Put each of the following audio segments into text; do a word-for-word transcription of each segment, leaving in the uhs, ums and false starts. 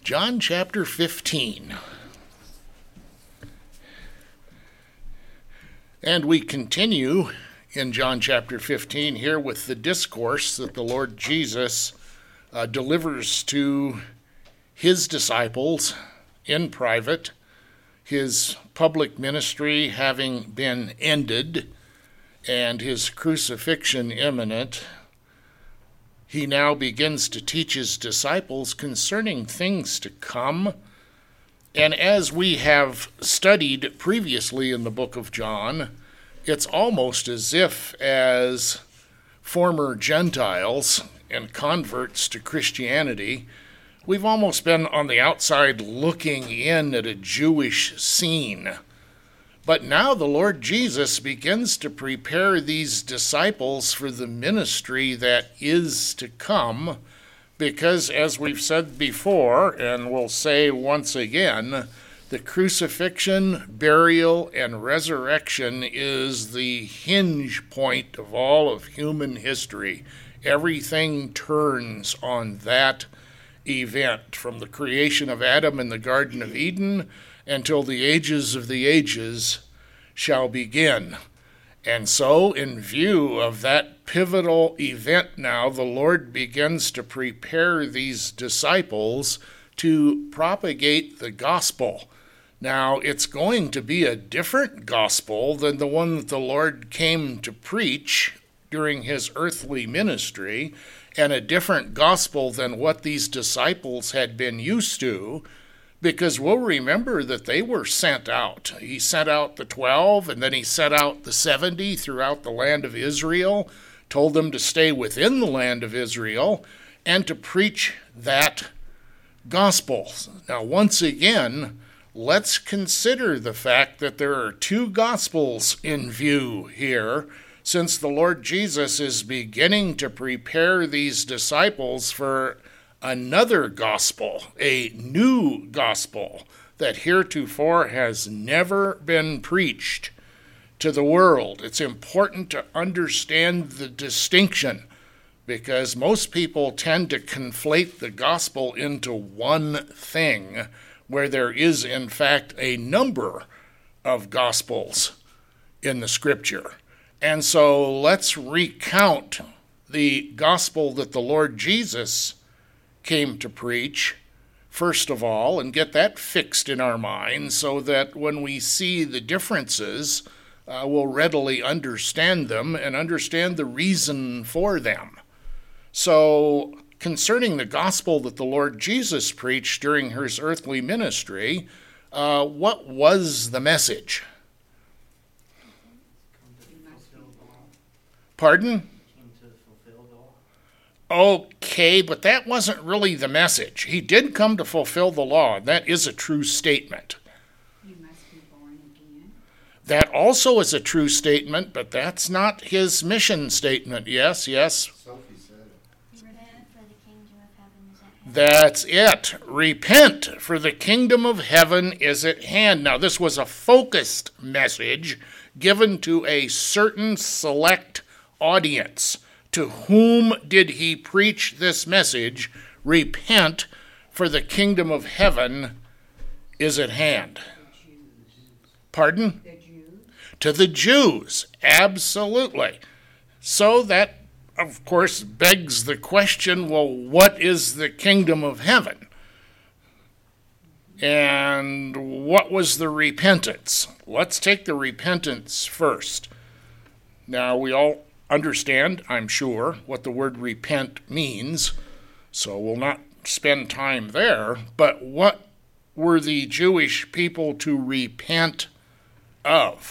John chapter fifteen. And we continue in John chapter fifteen here with the discourse that the Lord Jesus uh, delivers to his disciples in private, his public ministry having been ended and his crucifixion imminent. He now begins to teach his disciples concerning things to come. And as we have studied previously in the book of John, it's almost as if as former Gentiles and converts to Christianity, we've almost been on the outside looking in at a Jewish scene. But now the Lord Jesus begins to prepare these disciples for the ministry that is to come, because as we've said before, and we'll say once again, the crucifixion, burial, and resurrection is the hinge point of all of human history. Everything turns on that event, from the creation of Adam in the Garden of Eden until the ages of the ages shall begin. And so, in view of that pivotal event now, the Lord begins to prepare these disciples to propagate the gospel. Now, it's going to be a different gospel than the one that the Lord came to preach during his earthly ministry, and a different gospel than what these disciples had been used to, because we'll remember that they were sent out. He sent out the twelve, and then he sent out the seventy throughout the land of Israel, told them to stay within the land of Israel, and to preach that gospel. Now, once again, let's consider the fact that there are two gospels in view here, since the Lord Jesus is beginning to prepare these disciples for another gospel, a new gospel that heretofore has never been preached to the world. It's important to understand the distinction, because most people tend to conflate the gospel into one thing, where there is in fact a number of gospels in the scripture. And so let's recount the gospel that the Lord Jesus came to preach, first of all, and get that fixed in our minds so that when we see the differences, uh, we'll readily understand them and understand the reason for them. So, concerning the gospel that the Lord Jesus preached during his earthly ministry, uh, what was the message? Pardon? Okay, but that wasn't really the message. He did come to fulfill the law, and that is a true statement. You must be born again. That also is a true statement, but that's not his mission statement. Yes, yes. Sophie said it. Repent, for the kingdom of heaven is at hand. That's it. Repent, for the kingdom of heaven is at hand. Now, this was a focused message given to a certain select audience. To whom did he preach this message? Repent, for the kingdom of heaven is at hand. The Jews. Pardon? The Jews. To the Jews, absolutely. So that, of course, begs the question, well, what is the kingdom of heaven? And what was the repentance? Let's take the repentance first. Now, we all understand, I'm sure, what the word repent means, so we'll not spend time there, but what were the Jewish people to repent of?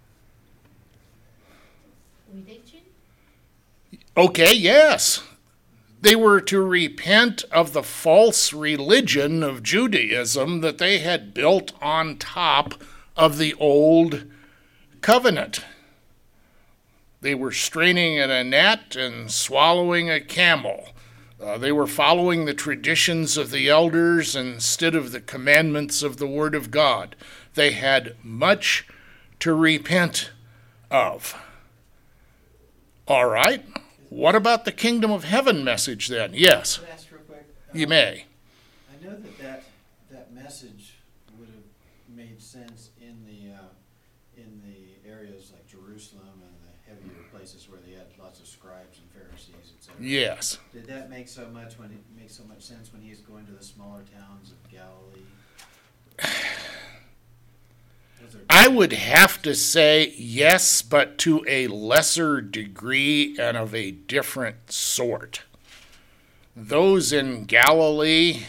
Religion? Okay, yes. They were to repent of the false religion of Judaism that they had built on top of the old covenant. They were straining at a gnat and swallowing a camel. Uh, they were following the traditions of the elders instead of the commandments of the Word of God. They had much to repent of. All right. What about the kingdom of heaven message then? Yes, Can I ask real quick? you may. I I know that that, that message would have made sense in the, uh, in the areas like Jerusalem and the heavier places where they had lots of scribes and Pharisees, et cetera. Yes. Did that make so much when it make so much sense when he's going to the smaller towns of Galilee? Was there- I would have to say yes, but to a lesser degree and of a different sort. Those in Galilee,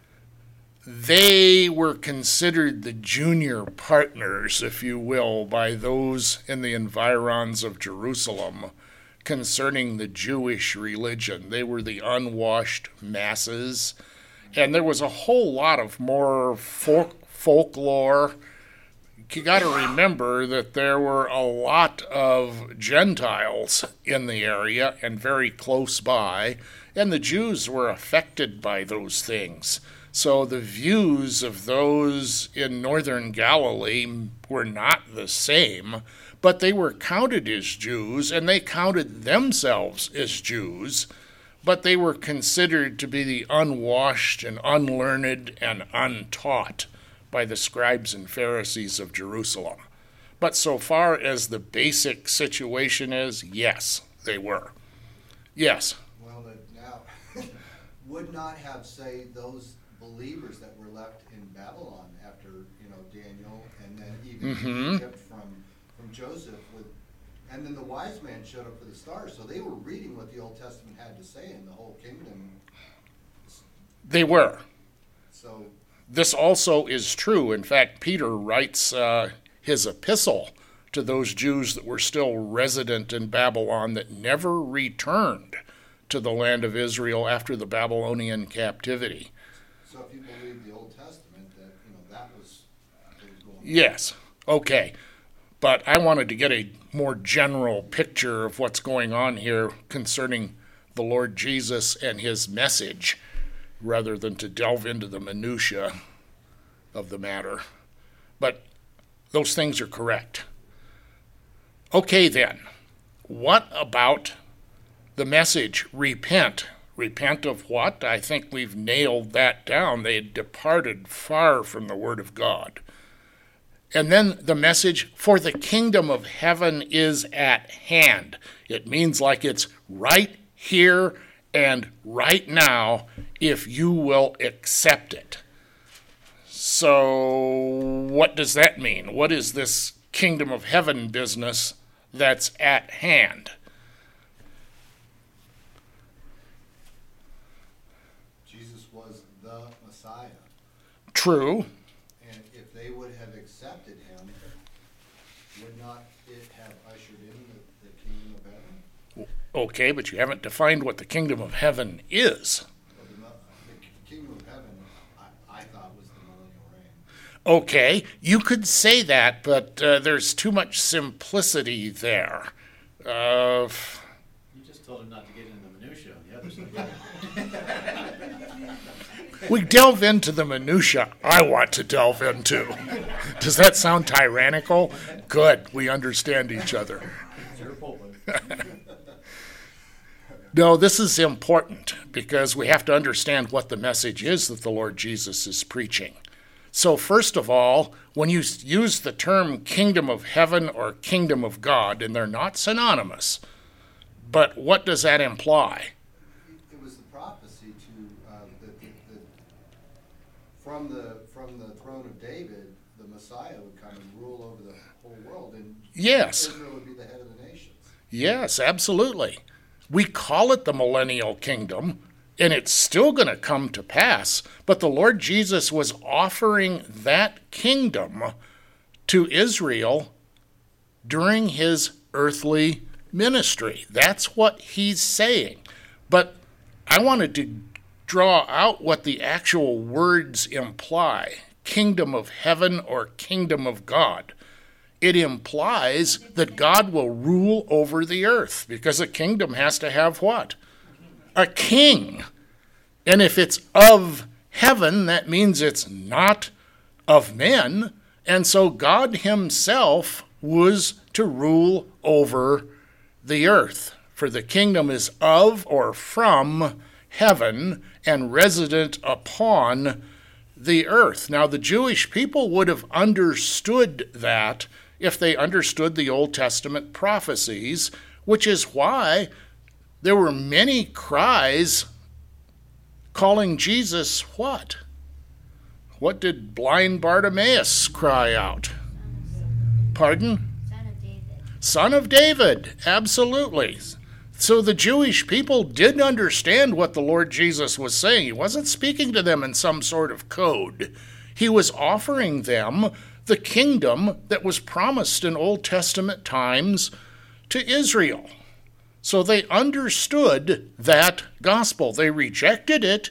they were considered the junior partners, if you will, by those in the environs of Jerusalem concerning the Jewish religion. They were the unwashed masses, and there was a whole lot of more folk- folklore. You got to remember that there were a lot of Gentiles in the area and very close by, and the Jews were affected by those things. So the views of those in northern Galilee were not the same, but they were counted as Jews, and they counted themselves as Jews, but they were considered to be the unwashed and unlearned and untaught by the scribes and Pharisees of Jerusalem. But so far as the basic situation is, yes, they were. Yes. Well, that now, would not have, say, those believers that were left in Babylon after, you know, Daniel, and then even Mhm. Egypt from, from Joseph, with, and then the wise man showed up for the stars, so they were reading what the Old Testament had to say in the whole kingdom. They were. So, This also is true. In fact, Peter writes uh, his epistle to those Jews that were still resident in Babylon that never returned to the land of Israel after the Babylonian captivity. so if you believe the Old Testament, that, you know, that was, what was going on. Yes, okay. But I wanted to get a more general picture of what's going on here concerning the Lord Jesus and his message, rather than to delve into the minutia of the matter. But those things are correct. Okay, then, what about the message, repent? Repent of what? I think we've nailed that down. They had departed far from the Word of God. And then the message, for the kingdom of heaven is at hand. It means like it's right here and right now if you will accept it. So what does that mean? What is this kingdom of heaven business that's at hand? Jesus was the Messiah, True. and if they would have accepted him, would not it have ushered in the, the kingdom of heaven? Okay, but you haven't defined what the kingdom of heaven is. Well, the, mo- the kingdom of heaven, I, I thought was the millennial reign. Okay, you could say that, but uh, there's too much simplicity there. Uh, You just told him not to get into the minutia on the other side. we delve into the minutia I want to delve into. Does that sound tyrannical? Good, we understand each other. It's your pulpit. No, this is important because we have to understand what the message is that the Lord Jesus is preaching. So first of all, when you use the term kingdom of heaven or kingdom of God, and they're not synonymous, but what does that imply? It was the prophecy to uh, that the, the, from the from the throne of David, the Messiah would come and rule over the whole world, and Yes. Israel would be the head of the nations. Yes, absolutely. We call it the millennial kingdom, and it's still going to come to pass, but the Lord Jesus was offering that kingdom to Israel during his earthly ministry. That's what he's saying. But I wanted to draw out what the actual words imply, kingdom of heaven or kingdom of God. It implies that God will rule over the earth, because a kingdom has to have what? A king. And if it's of heaven, that means it's not of men. And so God himself was to rule over the earth. For the kingdom is of or from heaven and resident upon the earth. Now, the Jewish people would have understood that if they understood the Old Testament prophecies, which is why there were many cries calling Jesus what? What did blind Bartimaeus cry out? Pardon? Son of David. Son of David, absolutely. So the Jewish people did understand what the Lord Jesus was saying. He wasn't speaking to them in some sort of code. He was offering them the kingdom that was promised in Old Testament times to Israel. So they understood that gospel. They rejected it.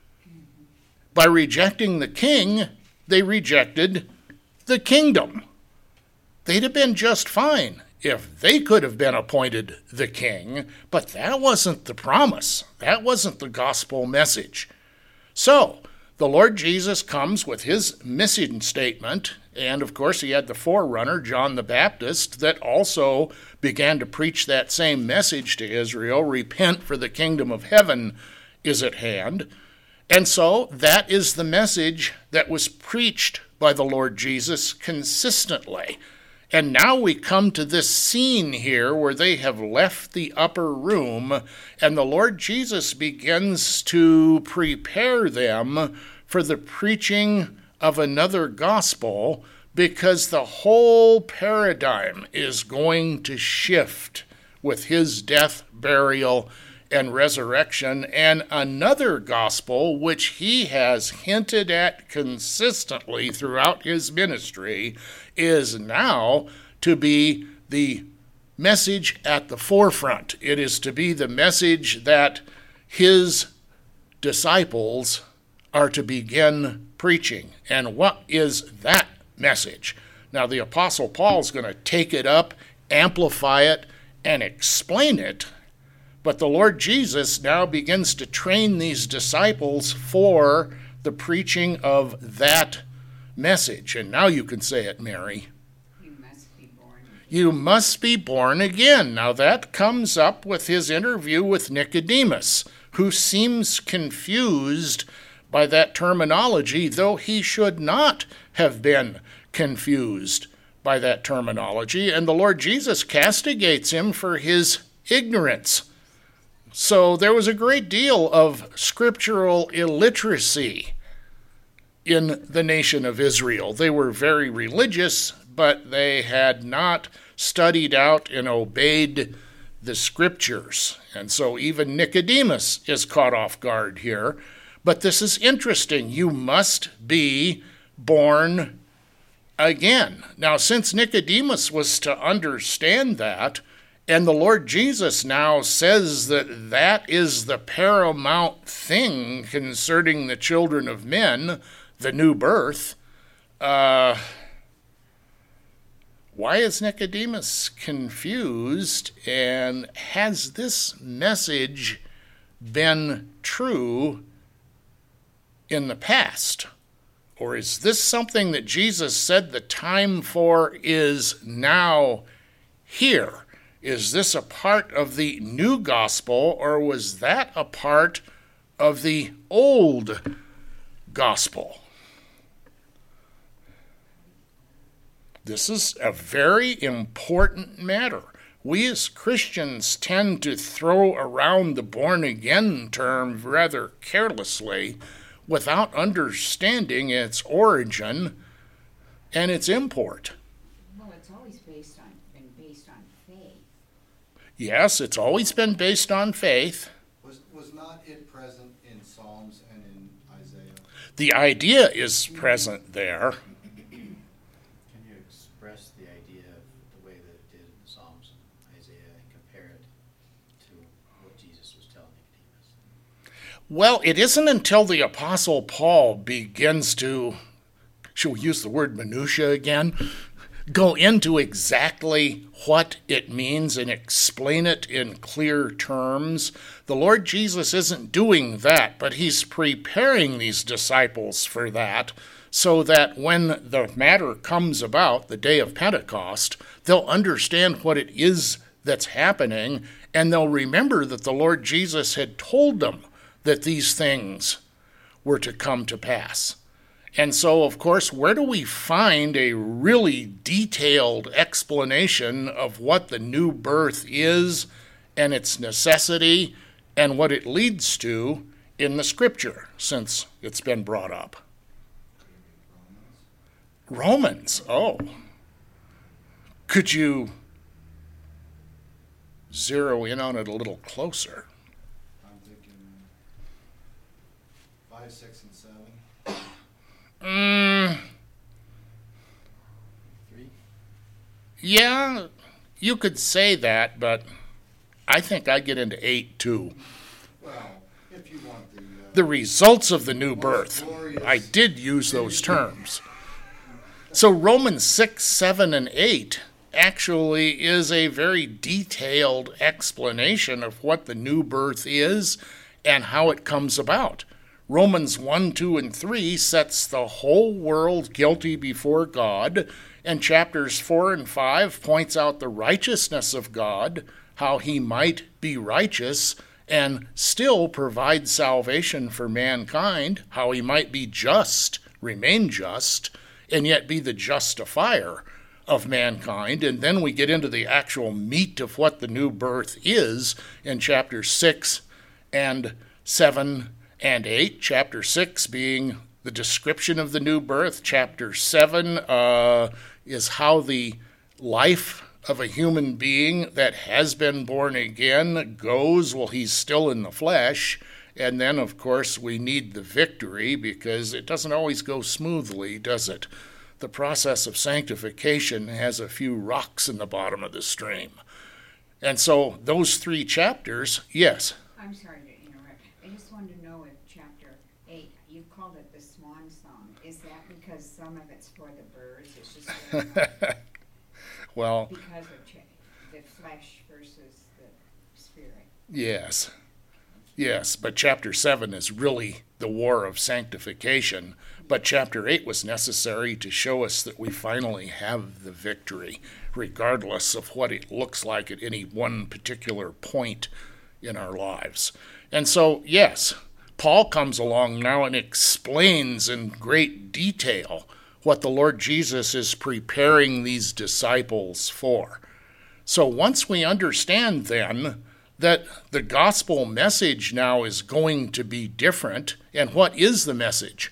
By rejecting the king, they rejected the kingdom. They'd have been just fine if they could have been appointed the king, but that wasn't the promise. That wasn't the gospel message. So, the Lord Jesus comes with his mission statement, and of course he had the forerunner, John the Baptist, that also began to preach that same message to Israel, repent for the kingdom of heaven is at hand. And so that is the message that was preached by the Lord Jesus consistently. And now we come to this scene here where they have left the upper room, and the Lord Jesus begins to prepare them for the preaching of another gospel, because the whole paradigm is going to shift with his death, burial, and resurrection, and another gospel which he has hinted at consistently throughout his ministry is now to be the message at the forefront. It is to be the message that his disciples are to begin preaching. And what is that message? Now, the Apostle Paul is going to take it up, amplify it, and explain it. But the Lord Jesus now begins to train these disciples for the preaching of that message. And now you can say it, Mary. You must be born again. You must be born again. Now that comes up with his interview with Nicodemus, who seems confused by that terminology, though he should not have been confused by that terminology. And the Lord Jesus castigates him for his ignorance. So there was a great deal of scriptural illiteracy in the nation of Israel. They were very religious, but they had not studied out and obeyed the scriptures. And so even Nicodemus is caught off guard here. But this is interesting. You must be born again. Now, since Nicodemus was to understand that, and the Lord Jesus now says that that is the paramount thing concerning the children of men, the new birth, uh, why is Nicodemus confused? And has this message been true in the past? Or is this something that Jesus said the time for is now here? Is this a part of the new gospel, or was that a part of the old gospel? This is a very important matter. We as Christians tend to throw around the born-again term rather carelessly without understanding its origin and its import. Well, it's always based on, been based on faith. Yes, it's always been based on faith. Was, was not it present in Psalms and in Isaiah? The idea is present there. Can you express the idea of the way that it did in the Psalms and Isaiah and compare it to what Jesus was telling Nicodemus? Well, it isn't until the Apostle Paul begins to, shall we use the word minutia again, go into exactly what it means and explain it in clear terms. The Lord Jesus isn't doing that, but he's preparing these disciples for that, so that when the matter comes about, the day of Pentecost, they'll understand what it is that's happening, and they'll remember that the Lord Jesus had told them that these things were to come to pass. And so, of course, where do we find a really detailed explanation of what the new birth is and its necessity and what it leads to in the Scripture, since it's been brought up? Romans, oh. Could you zero in on it a little closer? I'm thinking five, six, and seven. Mm, Three? yeah, you could say that, but I think I get into eight too. Well, if you want the, uh, The results of the new most birth. glorious- I did use those terms. So Romans six, seven, and eight actually is a very detailed explanation of what the new birth is and how it comes about. Romans one, two, and three sets the whole world guilty before God, and chapters four and five points out the righteousness of God, how he might be righteous and still provide salvation for mankind, how he might be just, remain just, and yet be the justifier of mankind. And then we get into the actual meat of what the new birth is in chapter six and seven and eight. Chapter six being the description of the new birth. Chapter seven uh, is how the life of a human being that has been born again goes while he's still in the flesh. And then, of course, we need the victory, because it doesn't always go smoothly, does it? The process of sanctification has a few rocks in the bottom of the stream. And so those three chapters, yes. I'm sorry to interrupt. I just wanted to know if chapter eight, you called it the swan song. Is that because some of it's for the birds? It's just because Well, of cha- the flesh versus the spirit. yes. Yes, but chapter seven is really the war of sanctification. But chapter eight was necessary to show us that we finally have the victory, regardless of what it looks like at any one particular point in our lives. And so, yes, Paul comes along now and explains in great detail what the Lord Jesus is preparing these disciples for. So once we understand then that the gospel message now is going to be different, and what is the message?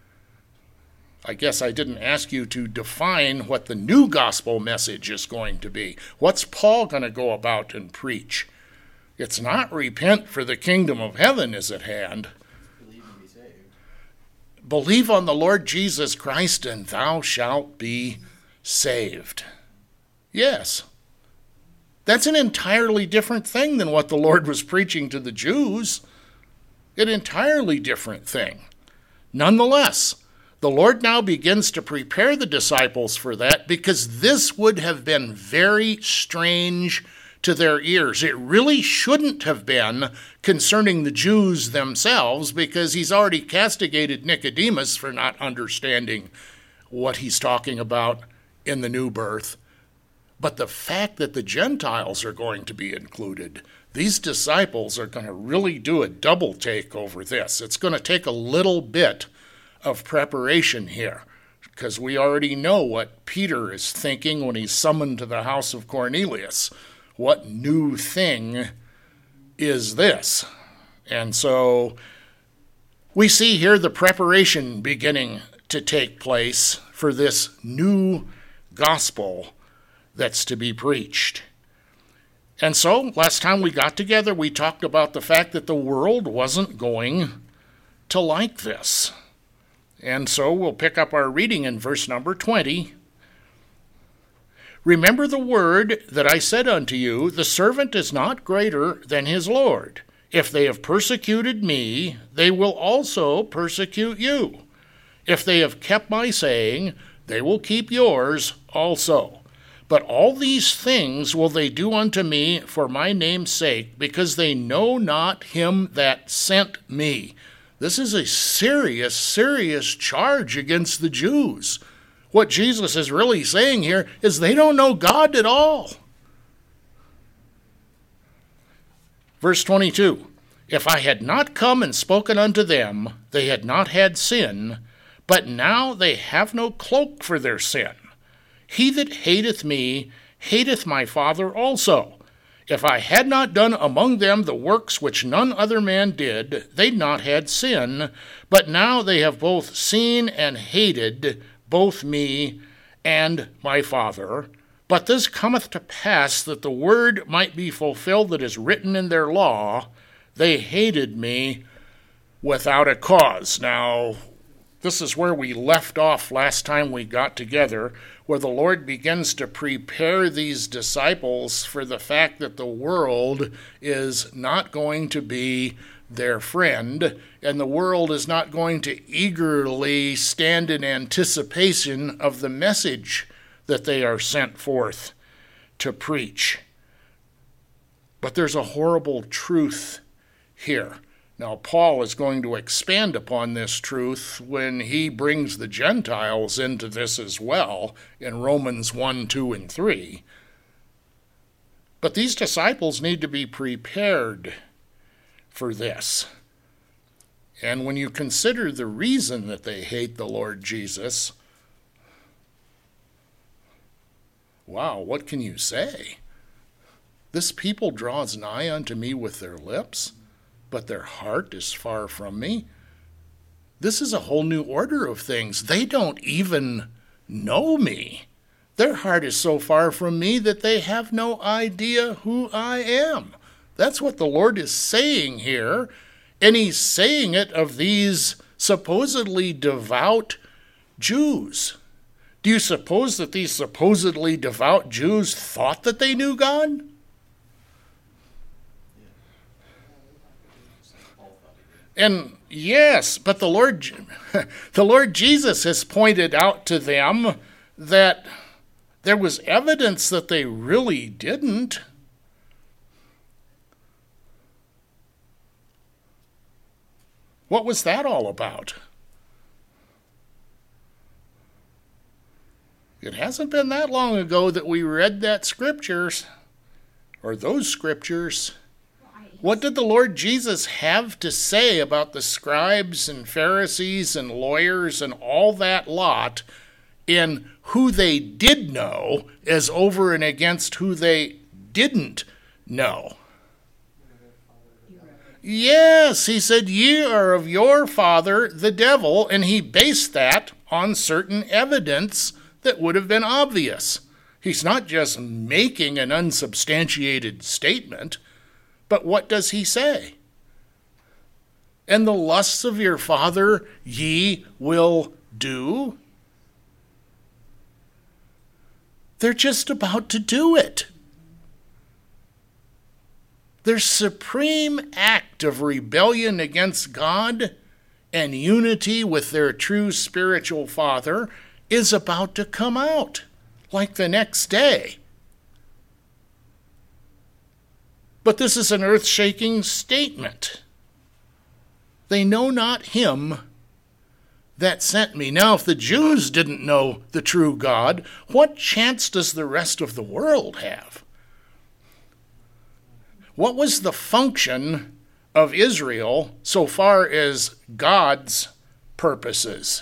I guess I didn't ask you to define what the new gospel message is going to be. What's Paul going to go about and preach? It's not repent, for the kingdom of heaven is at hand. Believe and be saved. Believe on the Lord Jesus Christ, and thou shalt be saved. Yes. That's an entirely different thing than what the Lord was preaching to the Jews. An entirely different thing. Nonetheless, the Lord now begins to prepare the disciples for that, because this would have been very strange to their ears. It really shouldn't have been concerning the Jews themselves, because he's already castigated Nicodemus for not understanding what he's talking about in the new birth. But the fact that the Gentiles are going to be included, these disciples are going to really do a double take over this. It's going to take a little bit of preparation here, because we already know what Peter is thinking when he's summoned to the house of Cornelius. What new thing is this? And so we see here the preparation beginning to take place for this new gospel that's to be preached. And so, last time we got together, we talked about the fact that the world wasn't going to like this. And so we'll pick up our reading in verse number twenty. Remember the word that I said unto you, the servant is not greater than his Lord. If they have persecuted me, they will also persecute you. If they have kept my saying, they will keep yours also. But all these things will they do unto me for my name's sake, because they know not him that sent me. This is a serious, serious charge against the Jews. What Jesus is really saying here is they don't know God at all. Verse twenty-two, If I had not come and spoken unto them, they had not had sin, but now they have no cloak for their sin. He that hateth me hateth my Father also. If I had not done among them the works which none other man did, they'd not had sin, but now they have both seen and hated both me and my Father. But this cometh to pass that the word might be fulfilled that is written in their law, they hated me without a cause. Now, this is where we left off last time we got together, where the Lord begins to prepare these disciples for the fact that the world is not going to be their friend, and the world is not going to eagerly stand in anticipation of the message that they are sent forth to preach. But there's a horrible truth here. Now, Paul is going to expand upon this truth when he brings the Gentiles into this as well in Romans one, two, and three. But these disciples need to be prepared for this. And when you consider the reason that they hate the Lord Jesus, wow, what can you say? This people draws nigh unto me with their lips, but their heart is far from me. This is a whole new order of things. They don't even know me. Their heart is so far from me that they have no idea who I am. That's what the Lord is saying here, and he's saying it of these supposedly devout Jews. Do you suppose that these supposedly devout Jews thought that they knew God? And yes, but the Lord, the Lord Jesus has pointed out to them that there was evidence that they really didn't. What was that all about? It hasn't been that long ago that we read that scriptures, or those scriptures. What did the Lord Jesus have to say about the scribes and Pharisees and lawyers and all that lot in who they did know as over and against who they didn't know? Yes, he said, ye are of your father, the devil, and he based that on certain evidence that would have been obvious. He's not just making an unsubstantiated statement, but what does he say? And the lusts of your father ye will do. They're just about to do it. Their supreme act of rebellion against God and unity with their true spiritual father is about to come out, like the next day. But this is an earth-shaking statement. They know not him that sent me. Now, if the Jews didn't know the true God, what chance does the rest of the world have? What was the function of Israel so far as God's purposes?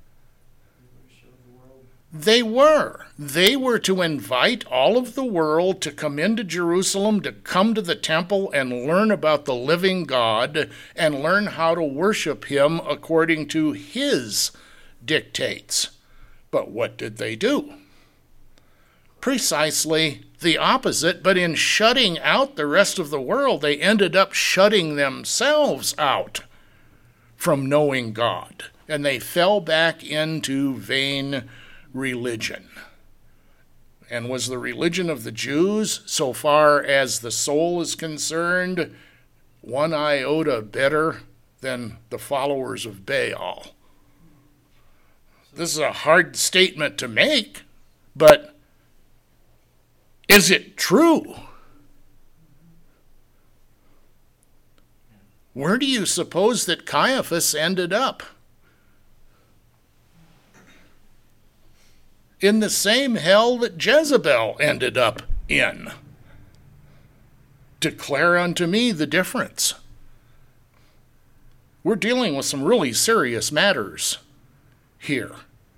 They were. They were to invite all of the world to come into Jerusalem, to come to the temple and learn about the living God and learn how to worship him according to his dictates. But what did they do? Precisely the opposite, but in shutting out the rest of the world, they ended up shutting themselves out from knowing God, and they fell back into vain religion. And was the religion of the Jews, so far as the soul is concerned, one iota better than the followers of Baal? This is a hard statement to make, but is it true? Where do you suppose that Caiaphas ended up? In the same hell that Jezebel ended up in. Declare unto me the difference. We're dealing with some really serious matters here.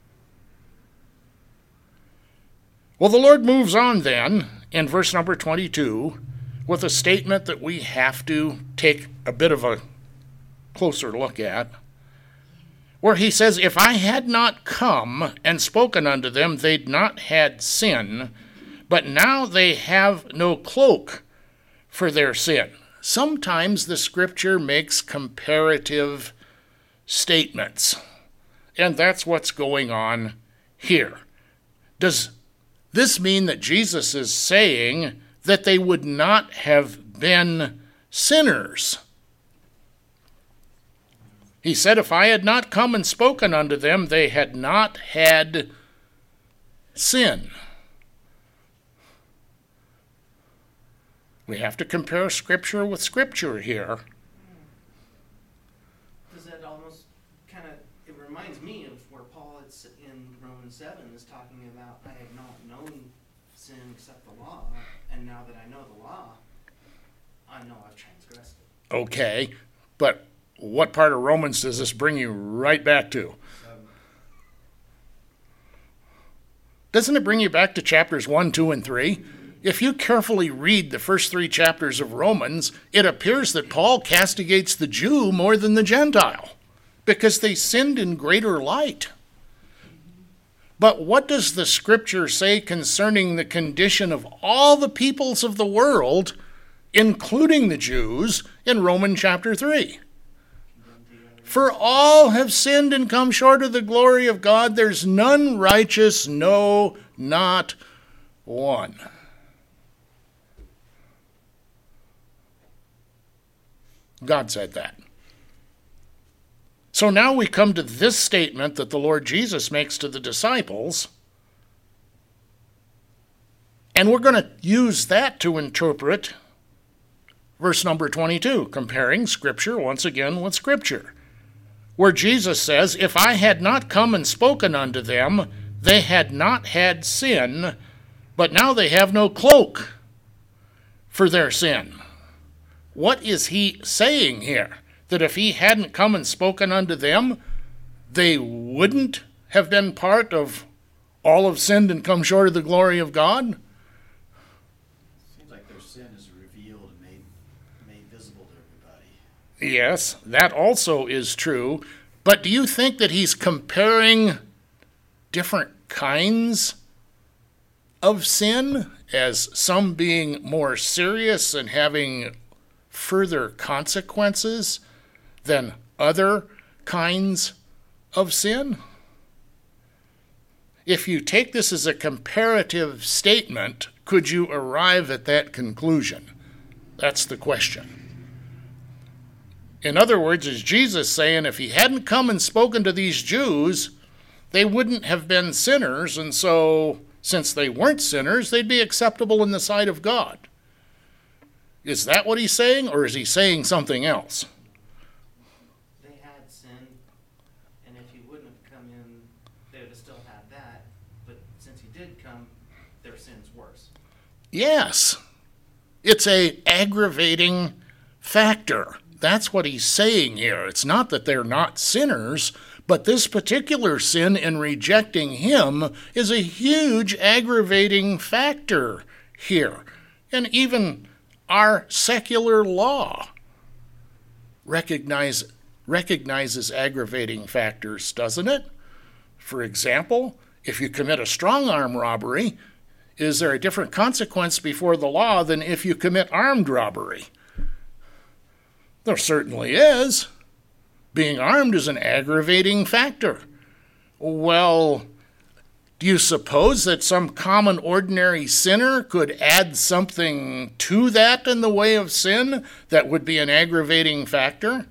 Well, the Lord moves on then in verse number twenty-two with a statement that we have to take a bit of a closer look at, where he says, if I had not come and spoken unto them, they'd not had sin, but now they have no cloak for their sin. Sometimes the scripture makes comparative statements, and that's what's going on here. Does this mean that Jesus is saying that they would not have been sinners? He said, if I had not come and spoken unto them, they had not had sin. We have to compare Scripture with Scripture here. Does that almost kind of, it reminds me of where Paul it's in Romans seven is talking about, I have not known sin except the law, and now that I know the law, I know I've transgressed it. Okay, but what part of Romans does this bring you right back to? Doesn't it bring you back to chapters one, two, and three? If you carefully read the first three chapters of Romans, it appears that Paul castigates the Jew more than the Gentile because they sinned in greater light. But what does the scripture say concerning the condition of all the peoples of the world, including the Jews, in Romans chapter three? For all have sinned and come short of the glory of God. There's none righteous, no, not one. God said that. So now we come to this statement that the Lord Jesus makes to the disciples, and we're going to use that to interpret verse number twenty-two, comparing Scripture once again with Scripture, where Jesus says, if I had not come and spoken unto them, they had not had sin, but now they have no cloak for their sin. What is he saying here? That if he hadn't come and spoken unto them, they wouldn't have been part of all have sinned and come short of the glory of God? Seems like their sin is revealed and made, made visible to everybody. Yes, that also is true. But do you think that he's comparing different kinds of sin, as some being more serious and having further consequences than other kinds of sin? If you take this as a comparative statement, could you arrive at that conclusion? That's the question. In other words, is Jesus saying if he hadn't come and spoken to these Jews, they wouldn't have been sinners, and so since they weren't sinners, they'd be acceptable in the sight of God? Is that what he's saying, or is he saying something else? They had sin, and if he wouldn't have come in, they would have still had that. But since he did come, their sin's worse. Yes. It's a aggravating factor. That's what he's saying here. It's not that they're not sinners, but this particular sin in rejecting him is a huge aggravating factor here. And even our secular law recognize, recognizes aggravating factors, doesn't it? For example, if you commit a strong-arm robbery, is there a different consequence before the law than if you commit armed robbery? There certainly is. Being armed is an aggravating factor. Well, do you suppose that some common ordinary sinner could add something to that in the way of sin that would be an aggravating factor?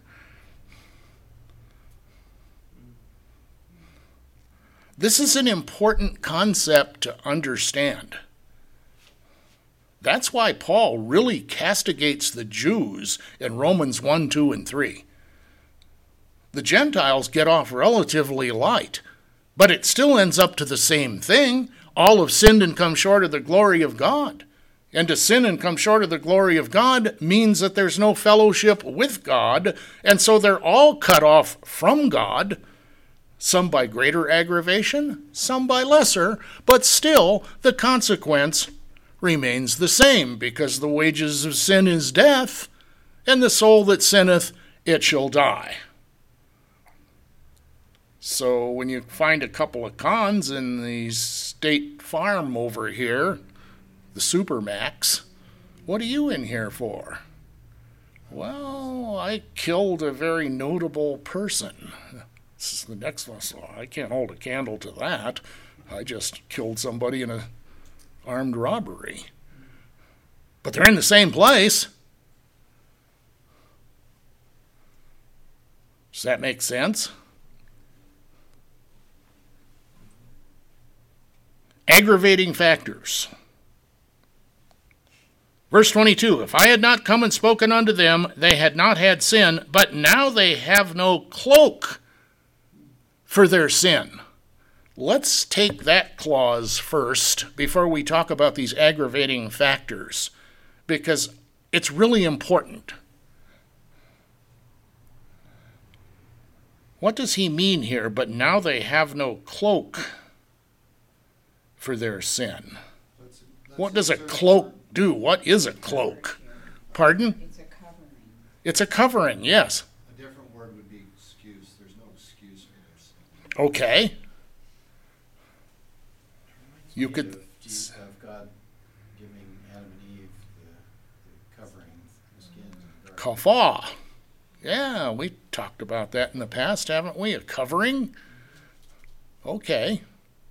This is an important concept to understand. That's why Paul really castigates the Jews in Romans one, two, and three. The Gentiles get off relatively light, but it still ends up to the same thing. All have sinned and come short of the glory of God. And to sin and come short of the glory of God means that there's no fellowship with God, and so they're all cut off from God, some by greater aggravation, some by lesser, but still the consequence remains the same, because the wages of sin is death, and the soul that sinneth, it shall die. So when you find a couple of cons in the State Farm over here, the Supermax, what are you in here for? Well, I killed a very notable person. This is the next one, so I can't hold a candle to that. I just killed somebody in a armed robbery. But they're in the same place. Does that make sense? Aggravating factors. Verse twenty-two, if I had not come and spoken unto them, they had not had sin, but now they have no cloak for their sin. Let's take that clause first before we talk about these aggravating factors, because it's really important. What does he mean here? But now they have no cloak for their sin. That's- that's What does a certain- cloak do? What is a cloak? Pardon? It's a covering. It's a covering, yes. A different word would be excuse. There's no excuse for their sin. Okay. You Speaking could... of Je- Of God giving Adam and Eve the, the covering, the skins in the garden. Kafah. Yeah, we talked about that in the past, haven't we? A covering? Okay.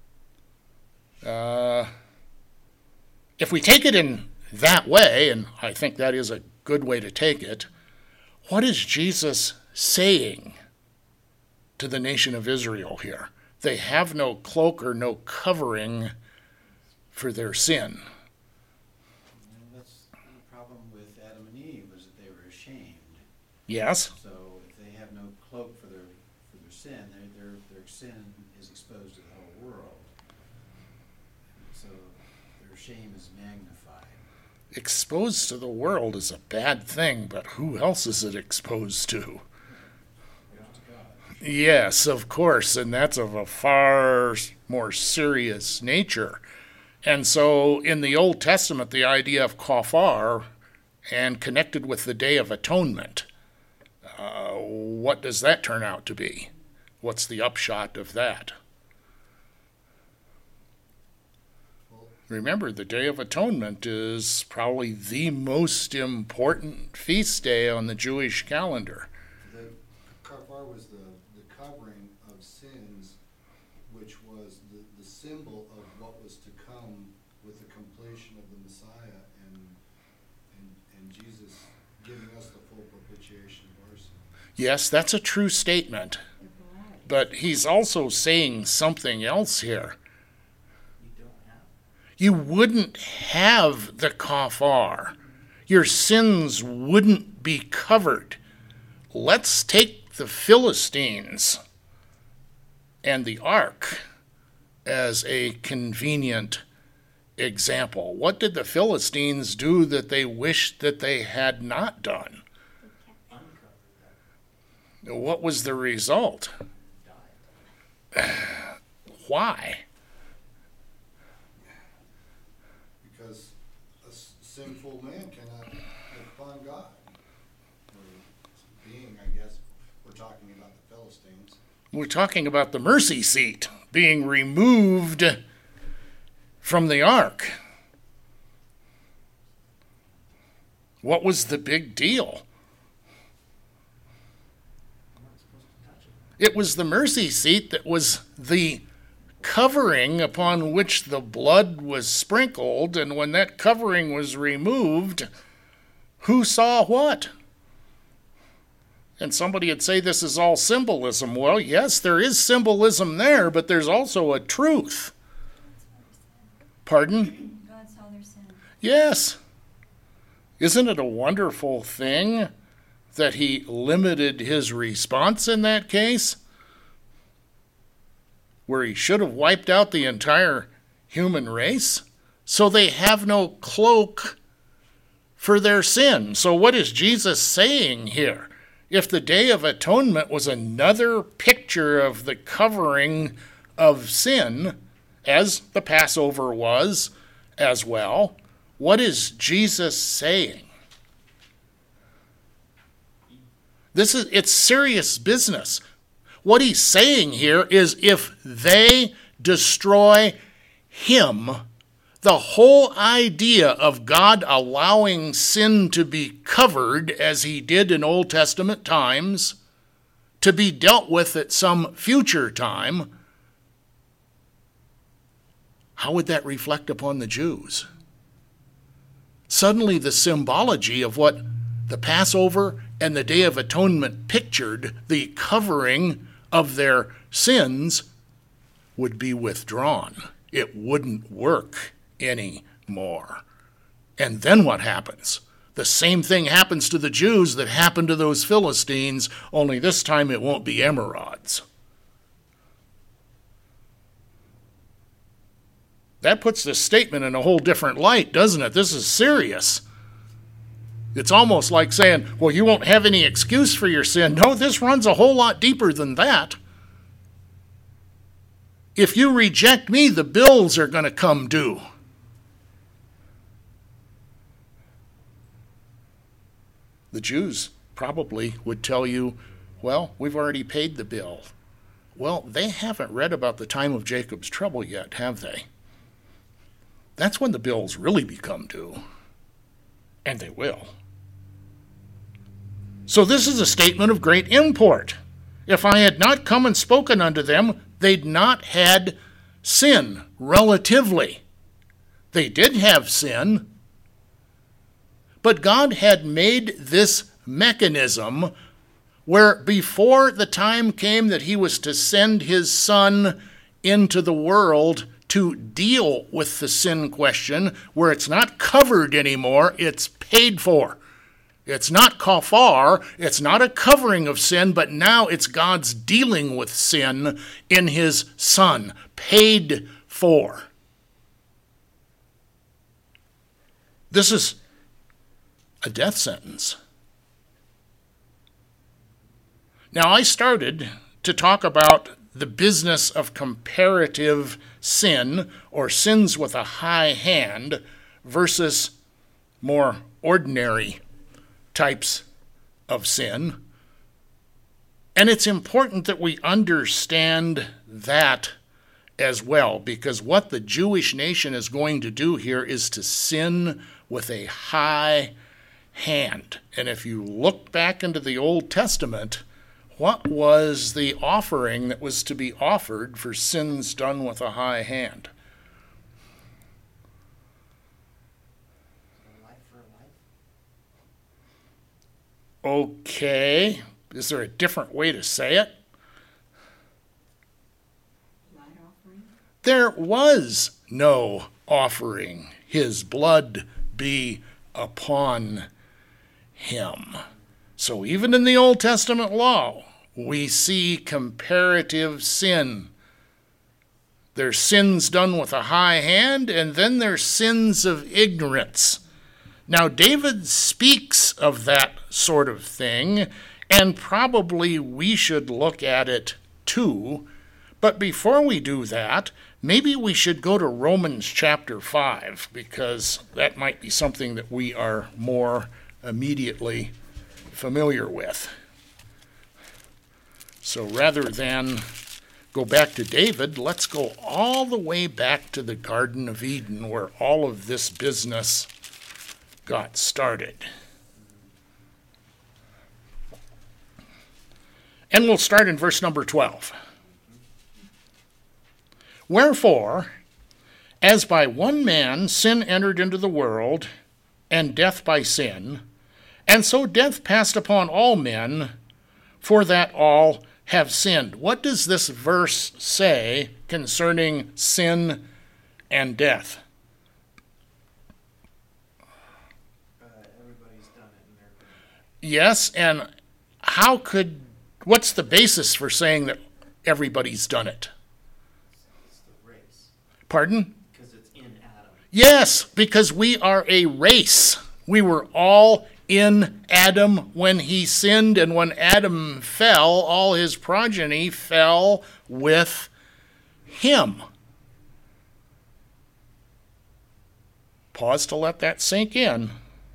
Uh, if we take it in that way, and I think that is a good way to take it, what is Jesus saying to the nation of Israel here? They have no cloak or no covering for their sin. And that's the problem with Adam and Eve, was that they were ashamed. Yes? So if they have no cloak for their for their sin, their their their sin is exposed to the whole world. So their shame is magnified. Exposed to the world is a bad thing, but who else is it exposed to? To God. Yes, of course, and that's of a far more serious nature. And so in the Old Testament, the idea of kafar, and connected with the Day of Atonement, uh, what does that turn out to be? What's the upshot of that? Well, Remember, the Day of Atonement is probably the most important feast day on the Jewish calendar. the kafar was the, the covering of sins, which was the, the symbol of what was to come with the completion of the Messiah and, and, and Jesus giving us the full propitiation of our sin. Yes, that's a true statement, The blood. but he's also saying something else here. You don't have. You wouldn't have the kafar. Your sins wouldn't be covered. Let's take the Philistines and the ark as a convenient example. What did the Philistines do that they wished that they had not done? Uncovered that. What was the result? Died. Why? Because a s- sinful man cannot look upon God. Or being, I guess, we're talking about the Philistines. We're talking about the mercy seat being removed from the ark. What was the big deal? I'm not supposed to touch it. It was the mercy seat that was the covering upon which the blood was sprinkled, and when that covering was removed, who saw what? And somebody would say this is all symbolism. Well, yes, there is symbolism there, but there's also a truth. Pardon? God saw their sin. Yes. Isn't it a wonderful thing that he limited his response in that case? Where he should have wiped out the entire human race, so they have no cloak for their sin. So what is Jesus saying here? If the Day of Atonement was another picture of the covering of sin, as the Passover was as well, what is Jesus saying? This is, it's serious business. What he's saying here is if they destroy him, the whole idea of God allowing sin to be covered, as he did in Old Testament times, to be dealt with at some future time, how would that reflect upon the Jews? Suddenly the symbology of what the Passover and the Day of Atonement pictured, the covering of their sins, would be withdrawn. It wouldn't work anymore. And then what happens? The same thing happens to the Jews that happened to those Philistines, only this time it won't be emerods. That puts this statement in a whole different light, doesn't it? This is serious. It's almost like saying, well, you won't have any excuse for your sin. No, this runs a whole lot deeper than that. If you reject me, the bills are going to come due. The Jews probably would tell you, well, we've already paid the bill. Well, they haven't read about the time of Jacob's trouble yet, have they? That's when the bills really become due. And they will. So this is a statement of great import. If I had not come and spoken unto them, they'd not had sin, relatively. They did have sin, but God had made this mechanism where before the time came that he was to send his Son into the world to deal with the sin question, where it's not covered anymore, it's paid for. It's not kafar, it's not a covering of sin, but now it's God's dealing with sin in his Son, paid for. This is a death sentence. Now, I started to talk about the business of comparative sin, or sins with a high hand, versus more ordinary types of sin. And it's important that we understand that as well, because what the Jewish nation is going to do here is to sin with a high hand. And if you look back into the Old Testament, what was the offering that was to be offered for sins done with a high hand? A life for a life. Okay. Is there a different way to say it? Blood offering? There was no offering. His blood be upon him. So even in the Old Testament law, we see comparative sin. There's sins done with a high hand, and then there's sins of ignorance. Now, David speaks of that sort of thing, and probably we should look at it too. But before we do that, maybe we should go to Romans chapter five, because that might be something that we are more immediately familiar with. So rather than go back to David, let's go all the way back to the Garden of Eden, where all of this business got started. And we'll start in verse number twelve. Wherefore, as by one man sin entered into the world, and death by sin, and so death passed upon all men, for that all have sinned. What does this verse say concerning sin and death? Uh, everybody's done it in their opinion. Yes, and how could, what's the basis for saying that everybody's done it? It's the race. Pardon? Because it's in Adam. Yes, because we are a race. We were all in Adam when he sinned, and when Adam fell, all his progeny fell with him. Pause to let that sink in.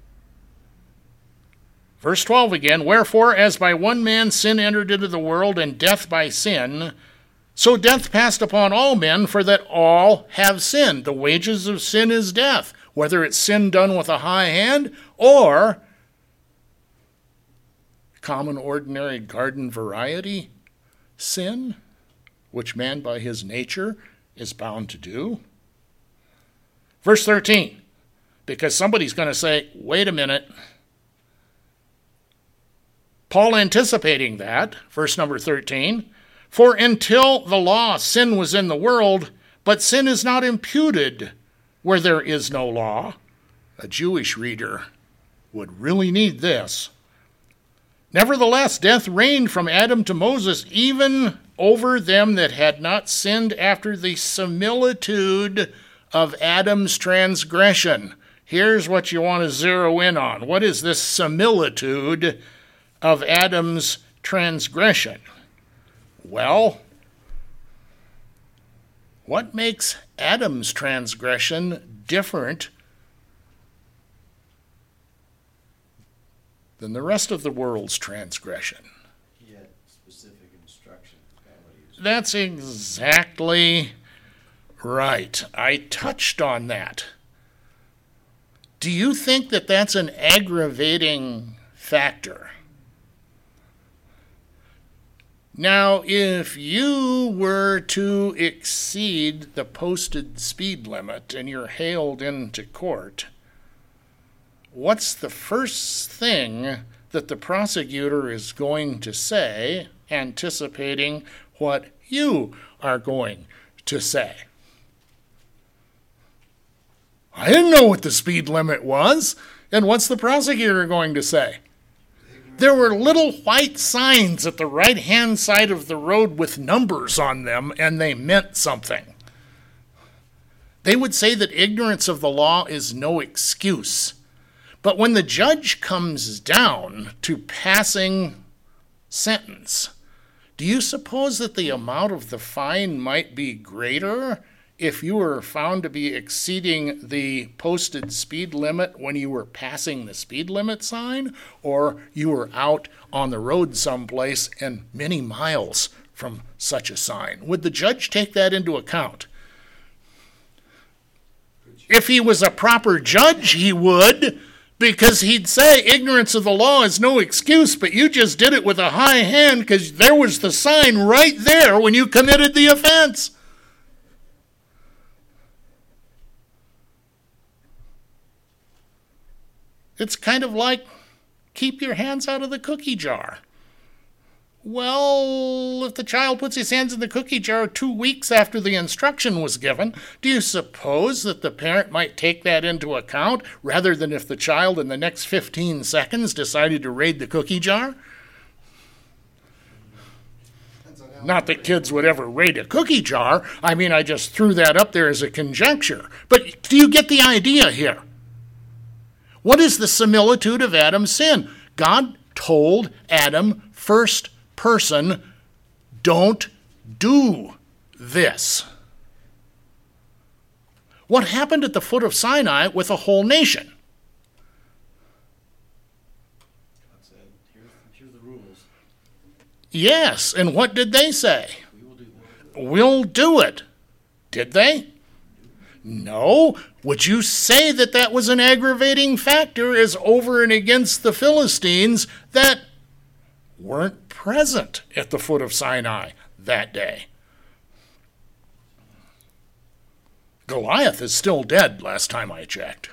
Verse twelve again, wherefore, as by one man sin entered into the world, and death by sin, so death passed upon all men, for that all have sinned. The wages of sin is death, whether it's sin done with a high hand or common, ordinary, garden variety sin, which man by his nature is bound to do. Verse thirteen, because somebody's going to say, wait a minute. Paul anticipating that, verse number thirteen, for until the law, sin was in the world, but sin is not imputed where there is no law. A Jewish reader would really need this. Nevertheless, death reigned from Adam to Moses, even over them that had not sinned after the similitude of Adam's transgression. Here's what you want to zero in on. What is this similitude of Adam's transgression? Well, what makes Adam's transgression different than the rest of the world's transgression? He had specific instruction. Is that what he was- That's exactly right. I touched on that. Do you think that that's an aggravating factor? Now, if you were to exceed the posted speed limit and you're hailed into court, what's the first thing that the prosecutor is going to say, anticipating what you are going to say? I didn't know what the speed limit was. And what's the prosecutor going to say? There were little white signs at the right-hand side of the road with numbers on them, and they meant something. They would say that ignorance of the law is no excuse. But when the judge comes down to passing sentence, do you suppose that the amount of the fine might be greater if you were found to be exceeding the posted speed limit when you were passing the speed limit sign, or you were out on the road someplace and many miles from such a sign? Would the judge take that into account? If he was a proper judge, he would, because he'd say ignorance of the law is no excuse, but you just did it with a high hand because there was the sign right there when you committed the offense. It's kind of like keep your hands out of the cookie jar. Well, if the child puts his hands in the cookie jar two weeks after the instruction was given, do you suppose that the parent might take that into account rather than if the child in the next fifteen seconds decided to raid the cookie jar? Not that kids would ever raid a cookie jar. I mean, I just threw that up there as a conjecture. But do you get the idea here? What is the similitude of Adam's sin? God told Adam, first person, don't do this. What happened at the foot of Sinai with a whole nation? God said, here's, here's the rules. Yes, and what did they say? We will do that. We'll do it. Did they? No. Would you say that that was an aggravating factor as over and against the Philistines that weren't present at the foot of Sinai that day? Goliath is still dead last time I checked.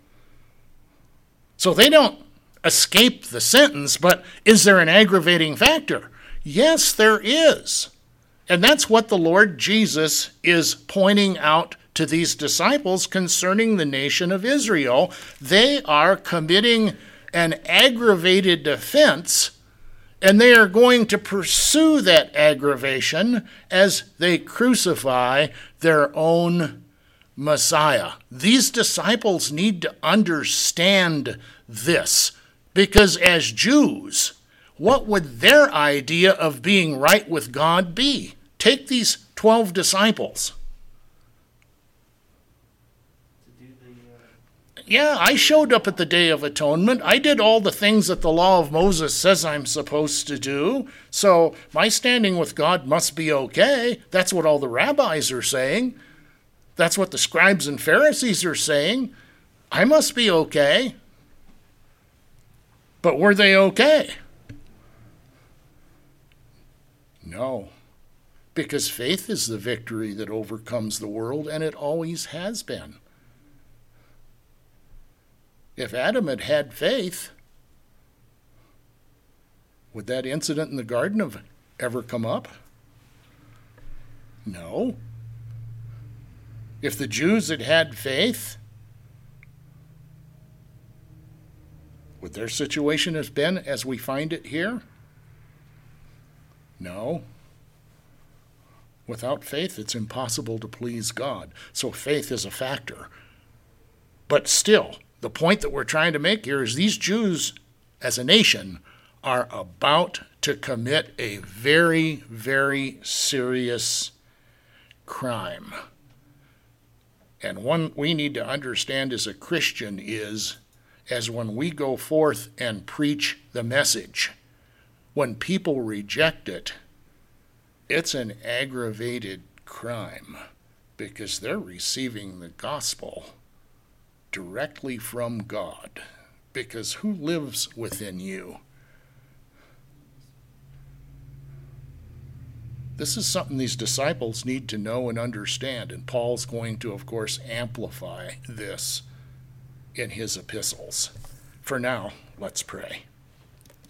So they don't escape the sentence, but is there an aggravating factor? Yes, there is. And that's what the Lord Jesus is pointing out to these disciples concerning the nation of Israel. They are committing an aggravated offense, and they are going to pursue that aggravation as they crucify their own Messiah. These disciples need to understand this, because as Jews, what would their idea of being right with God be? Take these twelve disciples. To do the, uh, Yeah, I showed up at the Day of Atonement. I did all the things that the law of Moses says I'm supposed to do. So my standing with God must be okay. That's what all the rabbis are saying. That's what the scribes and Pharisees are saying. I must be okay. But were they okay? No. Because faith is the victory that overcomes the world, and it always has been. If Adam had had faith, would that incident in the garden have ever come up? No. If the Jews had had faith, would their situation have been as we find it here? No. Without faith, it's impossible to please God. So faith is a factor. But still, the point that we're trying to make here is these Jews, as a nation, are about to commit a very, very serious crime. And one we need to understand as a Christian is, as when we go forth and preach the message, when people reject it, it's an aggravated crime because they're receiving the gospel directly from God. Because who lives within you? This is something these disciples need to know and understand, and Paul's going to, of course, amplify this in his epistles. For now, let's pray.